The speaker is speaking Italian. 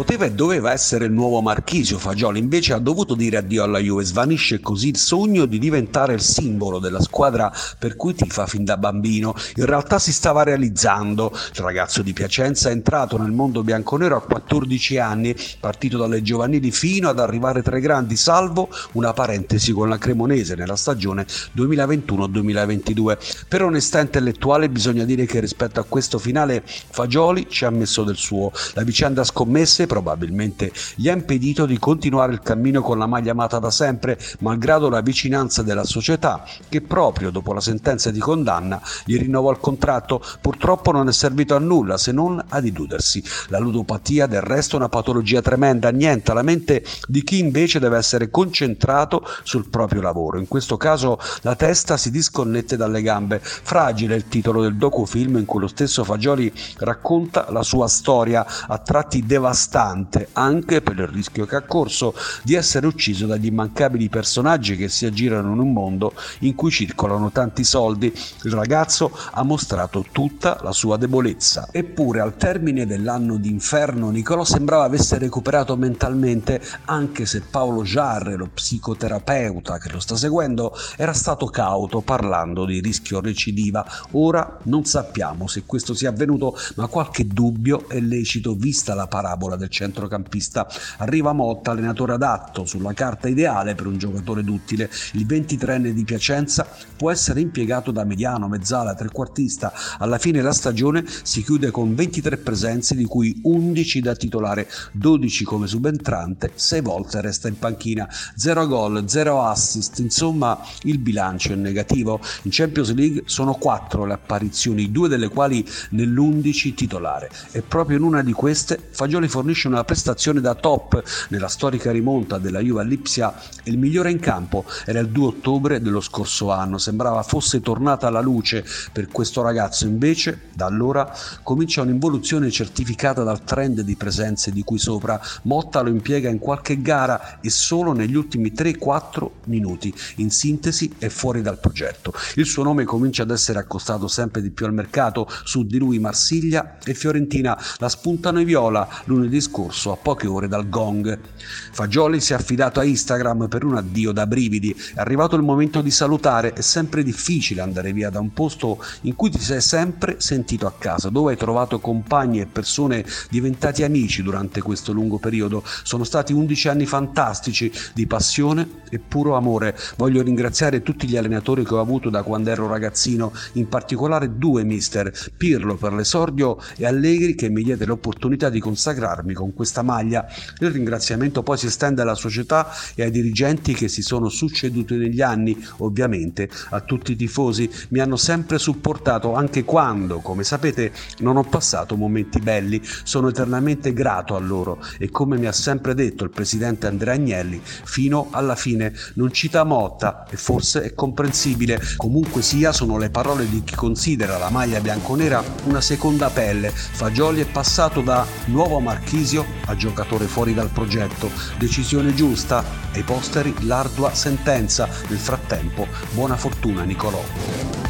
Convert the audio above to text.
Poteva e doveva essere il nuovo Marchisio. Fagioli invece ha dovuto dire addio alla Juve. Svanisce così il sogno di diventare il simbolo della squadra per cui tifa fin da bambino. In realtà si stava realizzando. Il ragazzo di Piacenza è entrato nel mondo bianconero a 14 anni, partito dalle giovanili fino ad arrivare tra i grandi, salvo una parentesi con la Cremonese nella stagione 2021-2022. Per onestà intellettuale bisogna dire che rispetto a questo finale Fagioli ci ha messo del suo. La vicenda scommesse probabilmente gli ha impedito di continuare il cammino con la maglia amata da sempre, malgrado la vicinanza della società che proprio dopo la sentenza di condanna gli rinnovò il contratto. Purtroppo non è servito a nulla se non ad illudersi. La ludopatia del resto è una patologia tremenda, niente alla mente di chi invece deve essere concentrato sul proprio lavoro. In questo caso la testa si disconnette dalle gambe. Fragile è il titolo del docufilm in cui lo stesso Fagioli racconta la sua storia, a tratti devastante anche per il rischio che ha corso di essere ucciso dagli immancabili personaggi che si aggirano in un mondo in cui circolano tanti soldi. Il ragazzo ha mostrato tutta la sua debolezza. Eppure al termine dell'anno d'inferno Nicolò sembrava avesse recuperato mentalmente, anche se Paolo Jarre, lo psicoterapeuta che lo sta seguendo, era stato cauto parlando di rischio recidiva. Ora non sappiamo se questo sia avvenuto, ma qualche dubbio è lecito vista la parabola del centrocampista. Arriva Motta, allenatore adatto, sulla carta ideale per un giocatore duttile. Il 23enne di Piacenza può essere impiegato da mediano, mezzala, trequartista. Alla fine la stagione si chiude con 23 presenze, di cui 11 da titolare, 12 come subentrante, 6 volte resta in panchina, 0 gol, 0 assist, insomma il bilancio è negativo. In Champions League sono 4 le apparizioni, 2 delle quali nell'11 titolare, e proprio in una di queste Fagioli fornisce una prestazione da top. Nella storica rimonta della Juve a Lipsia il migliore in campo era il 2 ottobre dello scorso anno, sembrava fosse tornata la luce per questo ragazzo. Invece da allora comincia un'involuzione certificata dal trend di presenze di cui sopra. Motta lo impiega in qualche gara e solo negli ultimi 3-4 minuti. In sintesi è fuori dal progetto. Il suo nome comincia ad essere accostato sempre di più al mercato. Su di lui Marsiglia e Fiorentina la spuntano i viola lunedì scorso a poche ore dal gong. Fagioli si è affidato a Instagram per un addio da brividi. È arrivato il momento di salutare. È sempre difficile andare via da un posto in cui ti sei sempre sentito a casa, dove hai trovato compagni e persone diventati amici durante questo lungo periodo. Sono stati 11 anni fantastici di passione e puro amore. Voglio ringraziare tutti gli allenatori che ho avuto da quando ero ragazzino, in particolare 2 mister, Pirlo per l'esordio e Allegri che mi diede l'opportunità di consacrarmi con questa maglia. Il ringraziamento poi si estende alla società e ai dirigenti che si sono succeduti negli anni, ovviamente a tutti i tifosi. Mi hanno sempre supportato anche quando, come sapete, non ho passato momenti belli. Sono eternamente grato a loro e, come mi ha sempre detto il presidente Andrea Agnelli, fino alla fine. Non cita Motta e forse è comprensibile. Comunque sia, sono le parole di chi considera la maglia bianconera una seconda pelle. Fagioli è passato da nuovo Marchisio a giocatore fuori dal progetto. Decisione giusta? Ai posteri l'ardua sentenza. Nel frattempo buona fortuna Nicolò.